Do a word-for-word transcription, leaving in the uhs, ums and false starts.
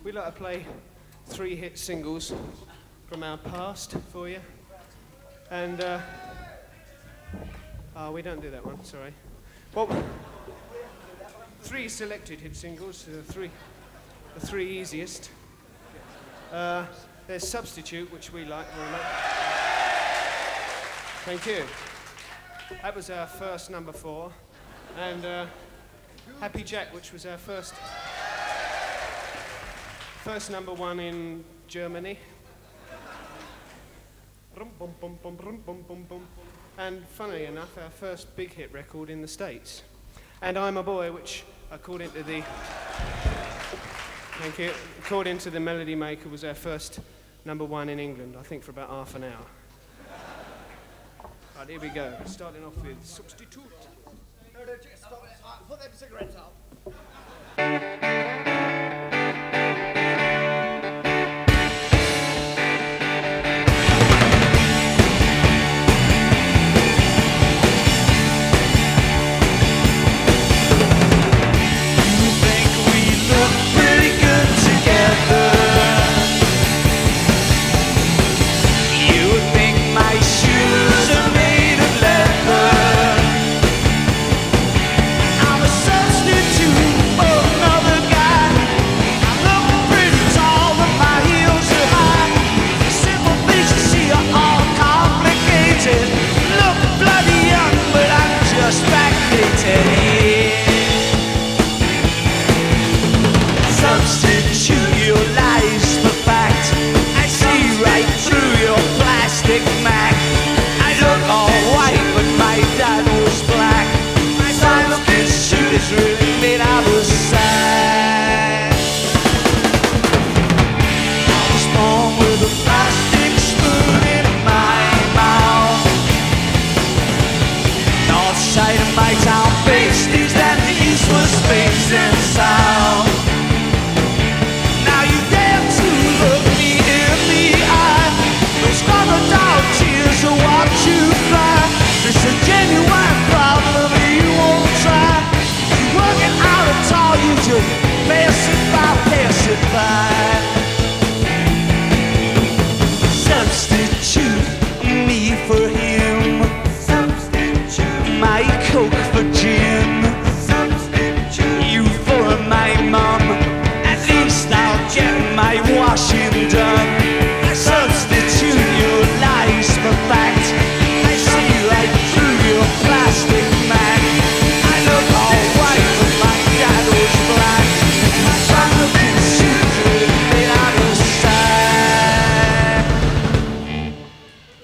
we like to play three hit singles from our past for you. And, uh, oh, we don't do that one, sorry. Well, three selected hit singles, the three, the three easiest. Uh, there's Substitute, which we like very much. Thank you. That was our first number four. And uh, Happy Jack, which was our first first number one in Germany. And funnily enough, our first big hit record in the States. And I'm a Boy, which according to the thank you, according to the Melody Maker, was our first number one in England, I think for about half an hour. Right, here we go. Starting off with Substitute. No, no, just stop. Uh, put them cigarettes up. Inside